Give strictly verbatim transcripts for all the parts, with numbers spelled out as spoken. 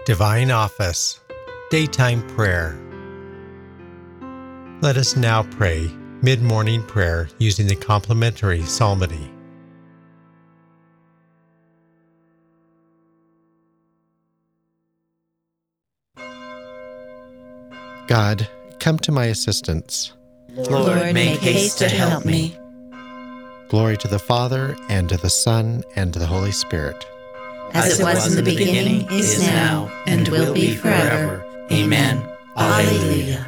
Divine Office, Daytime Prayer. Let us now pray mid-morning prayer using the complementary psalmody. God, come to my assistance. Lord, make haste to help me. Glory to the Father, and to the Son, and to the Holy Spirit. As it was in the beginning, is now, and will be forever. Amen. Alleluia.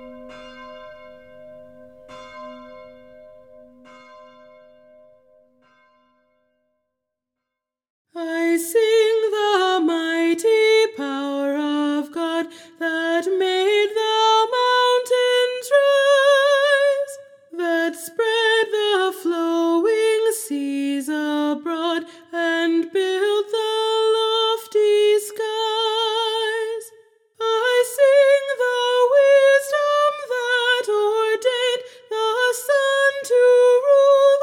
I sing the mighty power of God that made the mountains rise, that spread the flowing seas abroad and built the lofty skies. I sing the wisdom that ordained the sun to rule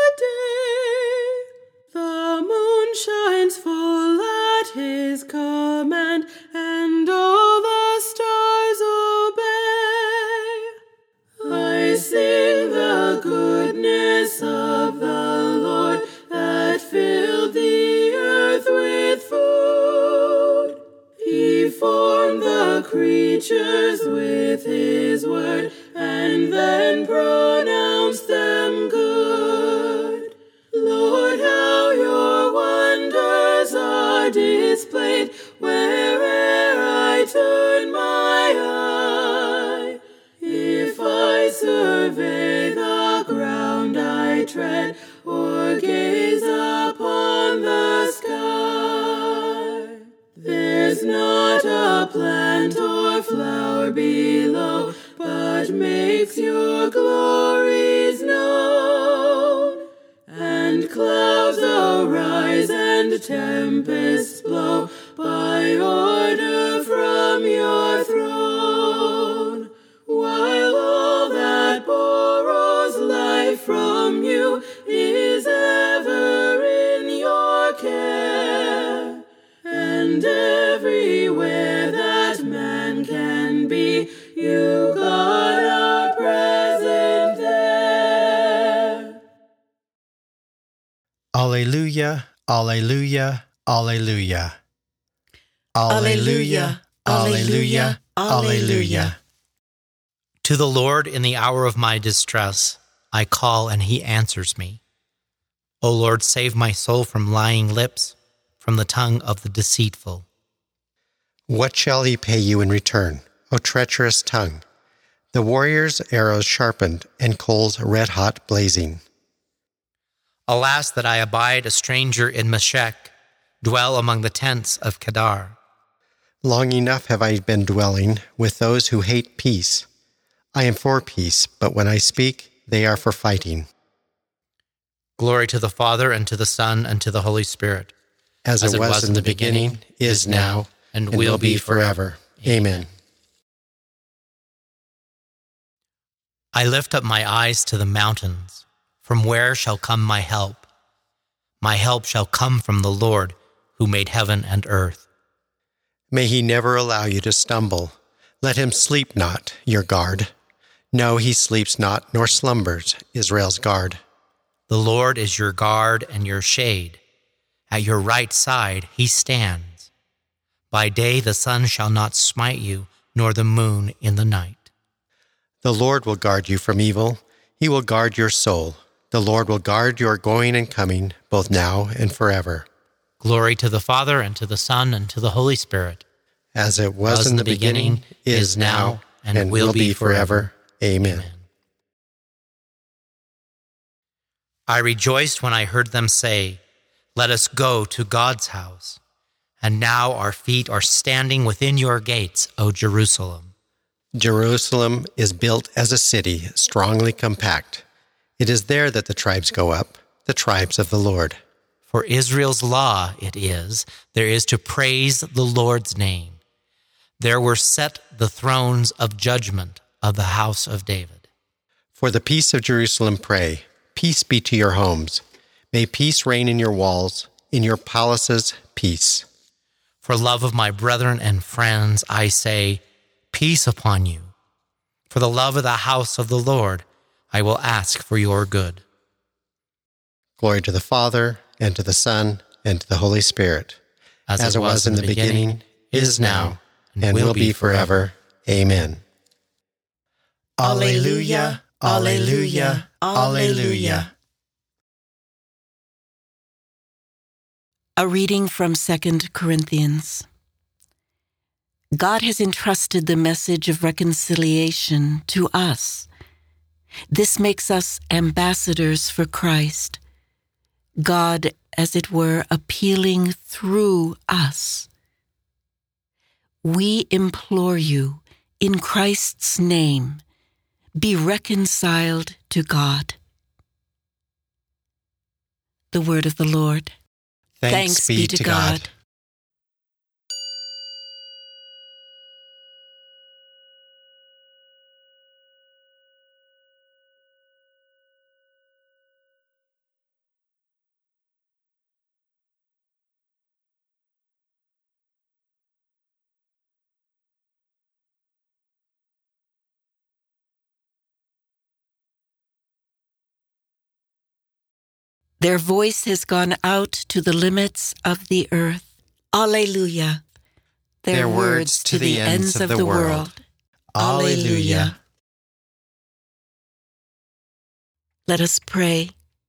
the day. The moon shines full at his command, and all the stars obey. I sing the goodness of the Lord that filled the earth with food. He formed the creatures with his word, and then pronounced them good. Lord, how your wonders are displayed where'er I turn my eye. If I survey the ground I tread, or gaze upon the sky, there's not a plant or flower below, but makes your glories known. And clouds arise and tempests blow by order from your throne, while all that borrows life from you is ever in your care. And everywhere that man can be, you, God, are present there. Alleluia, alleluia, alleluia. Alleluia, alleluia, alleluia. To the Lord in the hour of my distress, I call and he answers me. O Lord, save my soul from lying lips, from the tongue of the deceitful. What shall he pay you in return, O treacherous tongue? The warrior's arrows sharpened, and coals red-hot blazing. Alas, that I abide a stranger in Meshech, dwell among the tents of Kedar. Long enough have I been dwelling with those who hate peace. I am for peace, but when I speak, they are for fighting. Glory to the Father, and to the Son, and to the Holy Spirit. As, As it was, was in the beginning, beginning is now, and, and will be forever. Amen. I lift up my eyes to the mountains. From where shall come my help? My help shall come from the Lord, who made heaven and earth. May he never allow you to stumble. Let him sleep not, your guard. No, he sleeps not, nor slumbers, Israel's guard. The Lord is your guard and your shade. At your right side he stands. By day the sun shall not smite you, nor the moon in the night. The Lord will guard you from evil. He will guard your soul. The Lord will guard your going and coming, both now and forever. Glory to the Father, and to the Son, and to the Holy Spirit. As it was, was in the beginning, beginning is now, and, and will be forever. Amen. Amen. I rejoiced when I heard them say, "Let us go to God's house." And now our feet are standing within your gates, O Jerusalem. Jerusalem is built as a city, strongly compact. It is there that the tribes go up, the tribes of the Lord. For Israel's law it is, there is to praise the Lord's name. There were set the thrones of judgment of the house of David. For the peace of Jerusalem pray, peace be to your homes. May peace reign in your walls, in your palaces, peace. For love of my brethren and friends, I say, peace upon you. For the love of the house of the Lord, I will ask for your good. Glory to the Father, and to the Son, and to the Holy Spirit, As, as it was in the beginning, is now, and will be forever. Amen. Alleluia, alleluia, alleluia. A reading from Second Corinthians. God has entrusted the message of reconciliation to us. This makes us ambassadors for Christ, God, as it were, appealing through us. We implore you, in Christ's name, be reconciled to God. The word of the Lord. Thanks, Thanks be to God. God. Their voice has gone out to the limits of the earth. Alleluia. Their, Their words to the ends of the world. Alleluia. Let us pray.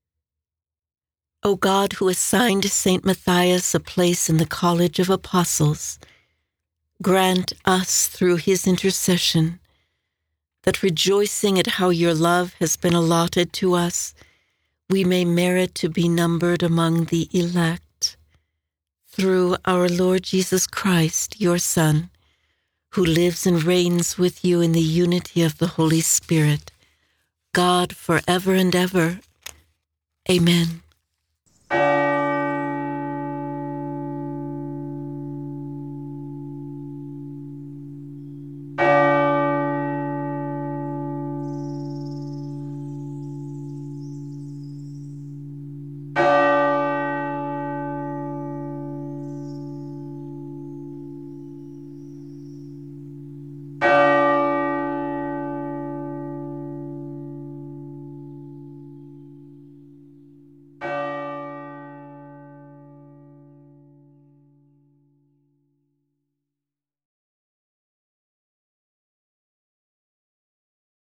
O God, who assigned Saint Matthias a place in the College of Apostles, grant us through his intercession that, rejoicing at how your love has been allotted to us, we may merit to be numbered among the elect. Through our Lord Jesus Christ, your Son, who lives and reigns with you in the unity of the Holy Spirit, God forever and ever. Amen.